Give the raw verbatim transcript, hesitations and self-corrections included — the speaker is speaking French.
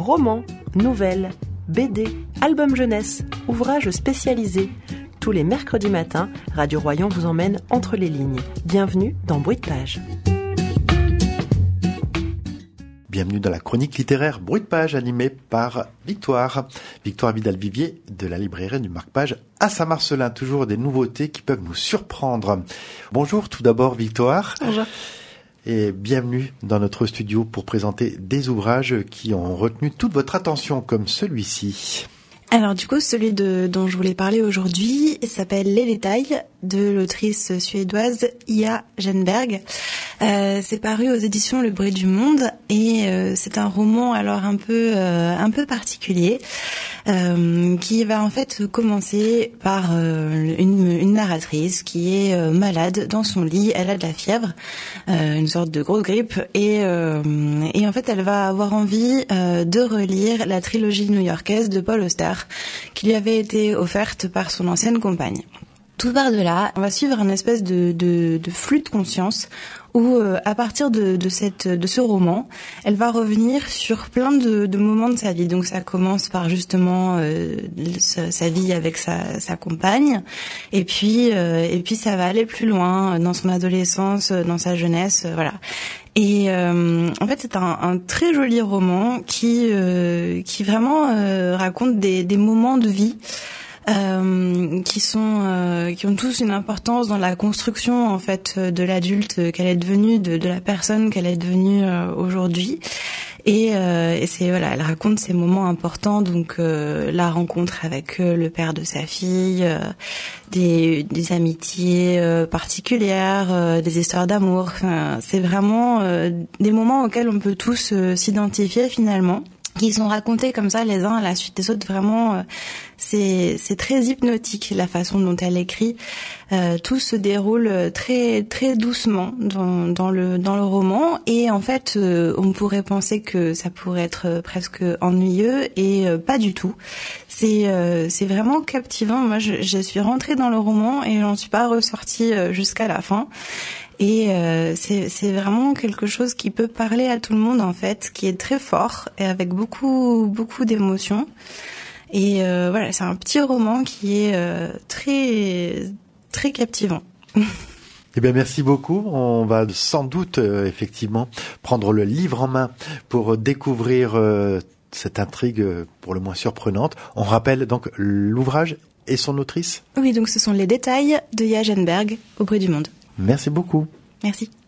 Romans, nouvelles, B D, albums jeunesse, ouvrages spécialisés. Tous les mercredis matins, Radio Royan vous emmène entre les lignes. Bienvenue dans Bruit de Page. Bienvenue dans la chronique littéraire Bruit de Page animée par Victoire. Victoire Vidal-Vivier de la librairie du Marque-Page à Saint-Marcelin. Toujours des nouveautés qui peuvent nous surprendre. Bonjour tout d'abord Victoire. Bonjour. Et bienvenue dans notre studio pour présenter des ouvrages qui ont retenu toute votre attention comme celui-ci. Alors du coup, celui de, dont je voulais parler aujourd'hui s'appelle Les Détails de l'autrice suédoise Ia Genberg. Euh, c'est paru aux éditions Le Bruit du Monde et euh, c'est un roman alors un peu euh, un peu particulier euh, qui va en fait commencer par euh, une, une narratrice qui est euh, malade dans son lit. Elle a de la fièvre, euh, une sorte de grosse grippe et euh, et en fait elle va avoir envie euh, de relire la trilogie new-yorkaise de Paul Auster qui lui avait été offerte par son ancienne compagne. Tout part de là, on va suivre une espèce de, de, de flux de conscience où, euh, à partir de, de, cette, de ce roman, elle va revenir sur plein de, de moments de sa vie. Donc ça commence par justement euh, sa, sa vie avec sa, sa compagne, et puis, euh, et puis ça va aller plus loin dans son adolescence, dans sa jeunesse, euh, voilà. Et euh, en fait, c'est un, un très joli roman qui, euh, qui vraiment euh, raconte des, des moments de vie. Euh, qui sont euh, qui ont tous une importance dans la construction en fait de l'adulte qu'elle est devenue, de, de la personne qu'elle est devenue euh, aujourd'hui. Et, euh, et c'est voilà, elle raconte ces moments importants, donc euh, la rencontre avec euh, le père de sa fille, euh, des, des amitiés euh, particulières, euh, des histoires d'amour. Enfin, c'est vraiment euh, des moments auxquels on peut tous euh, s'identifier finalement, qui sont racontés comme ça les uns à la suite des autres. Vraiment, euh, c'est c'est très hypnotique la façon dont elle écrit. Euh, tout se déroule très très doucement dans dans le dans le roman et en fait, euh, on pourrait penser que ça pourrait être presque ennuyeux et euh, pas du tout. C'est euh, c'est vraiment captivant. Moi, je, je suis rentrée dans le roman et j'en suis pas ressortie jusqu'à la fin. Et euh, c'est, c'est vraiment quelque chose qui peut parler à tout le monde en fait, qui est très fort et avec beaucoup beaucoup d'émotions. Et euh, voilà, c'est un petit roman qui est euh, très très captivant. Eh bien, merci beaucoup. On va sans doute euh, effectivement prendre le livre en main pour découvrir euh, cette intrigue euh, pour le moins surprenante. On rappelle donc l'ouvrage et son autrice ? Oui, donc ce sont Les Détails de Ia Genberg au Bruit du Monde. Merci beaucoup. Merci.